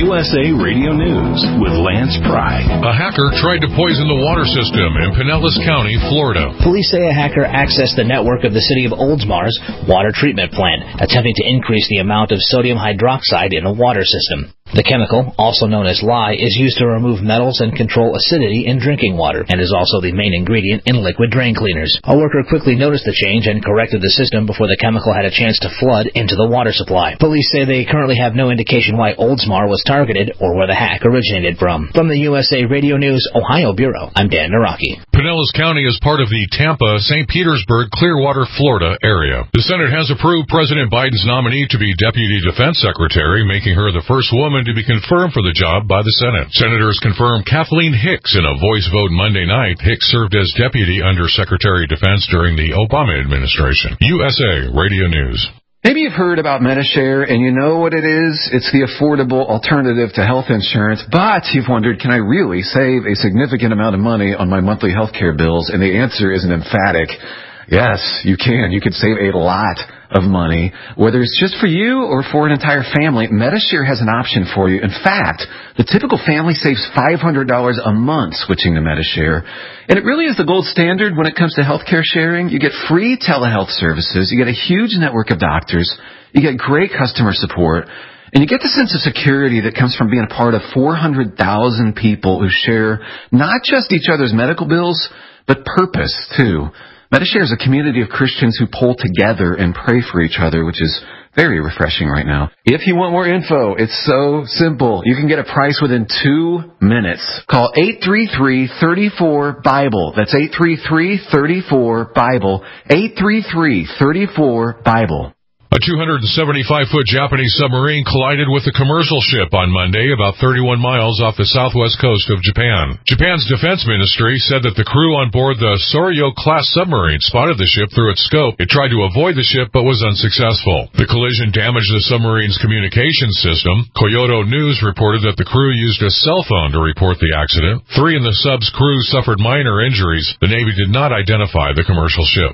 USA Radio News with Lance Pry. A hacker tried to poison the water system in Pinellas County, Florida. Police say a hacker accessed the network of the city of Oldsmar's water treatment plant, attempting to increase the amount of sodium hydroxide in a water system. The chemical, also known as lye, is used to remove metals and control acidity in drinking water, and is also the main ingredient in liquid drain cleaners. A worker quickly noticed the change and corrected the system before the chemical had a chance to flood into the water supply. Police say they currently have no indication why Oldsmar was targeted or where the hack originated from. From the USA Radio News Ohio Bureau, I'm Dan Naraki. Pinellas County is part of the Tampa, St. Petersburg, Clearwater, Florida area. The Senate has approved President Biden's nominee to be Deputy Defense Secretary, making her the first woman to be confirmed for the job by the Senate. Senators confirmed Kathleen Hicks in a voice vote Monday night. Hicks served as Deputy Under Secretary of Defense during the Obama administration. USA Radio News. Maybe you've heard about Medi-Share, and you know what it is. It's the affordable alternative to health insurance, but you've wondered, can I really save a significant amount of money on my monthly health care bills? And the answer is an emphatic yes, you can. You could save a lot of money, whether it's just for you or for an entire family. Medi-Share has an option for you. In fact, the typical family saves $500 a month switching to Medi-Share. And it really is the gold standard when it comes to healthcare sharing. You get free telehealth services. You get a huge network of doctors. You get great customer support. And you get the sense of security that comes from being a part of 400,000 people who share not just each other's medical bills, but purpose, too. Medi-Share is a community of Christians who pull together and pray for each other, which is very refreshing right now. If you want more info, it's so simple. You can get a price within 2 minutes. Call 833-34-BIBLE. That's 833-34-BIBLE. 833-34-BIBLE. A 275-foot Japanese submarine collided with a commercial ship on Monday about 31 miles off the southwest coast of Japan. Japan's defense ministry said that the crew on board the Soryo-class submarine spotted the ship through its scope. It tried to avoid the ship but was unsuccessful. The collision damaged the submarine's communications system. Kyodo News reported that the crew used a cell phone to report the accident. 3 in the sub's crew suffered minor injuries. The Navy did not identify the commercial ship.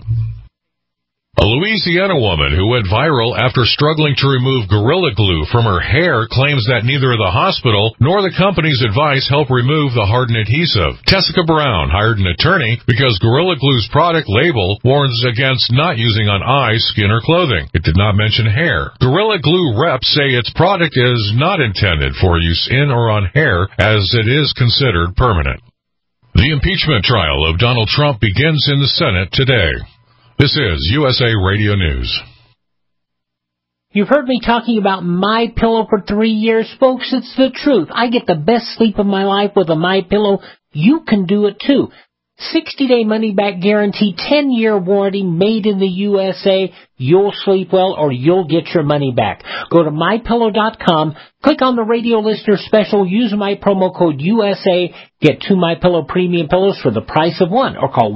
A Louisiana woman who went viral after struggling to remove Gorilla Glue from her hair claims that neither the hospital nor the company's advice helped remove the hardened adhesive. Tessica Brown hired an attorney because Gorilla Glue's product label warns against not using on eyes, skin, or clothing. It did not mention hair. Gorilla Glue reps say its product is not intended for use in or on hair, as it is considered permanent. The impeachment trial of Donald Trump begins in the Senate today. This is USA Radio News. You've heard me talking about MyPillow for 3 years, folks. It's the truth. I get the best sleep of my life with a MyPillow. You can do it too. 60-day money-back guarantee, 10-year warranty, made in the USA. You'll sleep well or you'll get your money back. Go to MyPillow.com, click on the radio listener special, use my promo code USA, get 2 MyPillow premium pillows for the price of one, or call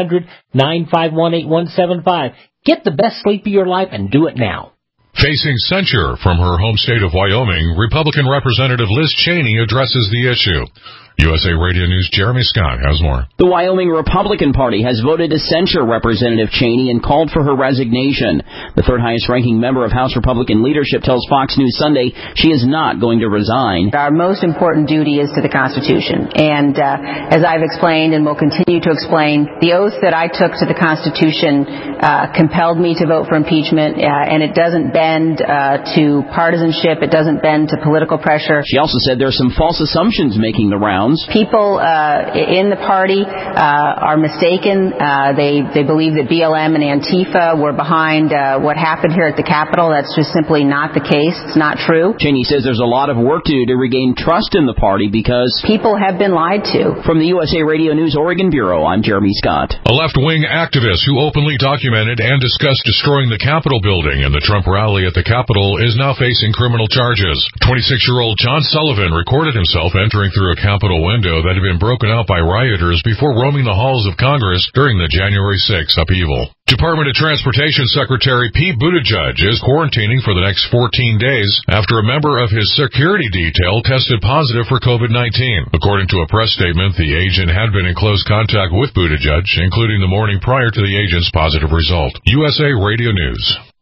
1-800-951-8175. Get the best sleep of your life and do it now. Facing censure from her home state of Wyoming, Republican Representative Liz Cheney addresses the issue. USA Radio News' Jeremy Scott has more. The Wyoming Republican Party has voted to censure Representative Cheney and called for her resignation. The third highest ranking member of House Republican leadership tells Fox News Sunday she is not going to resign. Our most important duty is to the Constitution. And as I've explained and will continue to explain, the oath that I took to the Constitution compelled me to vote for impeachment, and it doesn't bend to partisanship. It doesn't bend to political pressure. She also said there are some false assumptions making the rounds. People in the party are mistaken. They believe that BLM and Antifa were behind what happened here at the Capitol. That's just simply not the case. It's not true. Cheney says there's a lot of work to do to regain trust in the party because people have been lied to. From the USA Radio News Oregon Bureau, I'm Jeremy Scott. A left-wing activist who openly documented and discussed destroying the Capitol building in the Trump rally at the Capitol is now facing criminal charges. 26-year-old John Sullivan recorded himself entering through a Capitol window that had been broken out by rioters before roaming the halls of Congress during the January 6 upheaval. Department of Transportation Secretary Pete Buttigieg is quarantining for the next 14 days after a member of his security detail tested positive for COVID-19. According to a press statement, the agent had been in close contact with Buttigieg, including the morning prior to the agent's positive result. USA Radio News.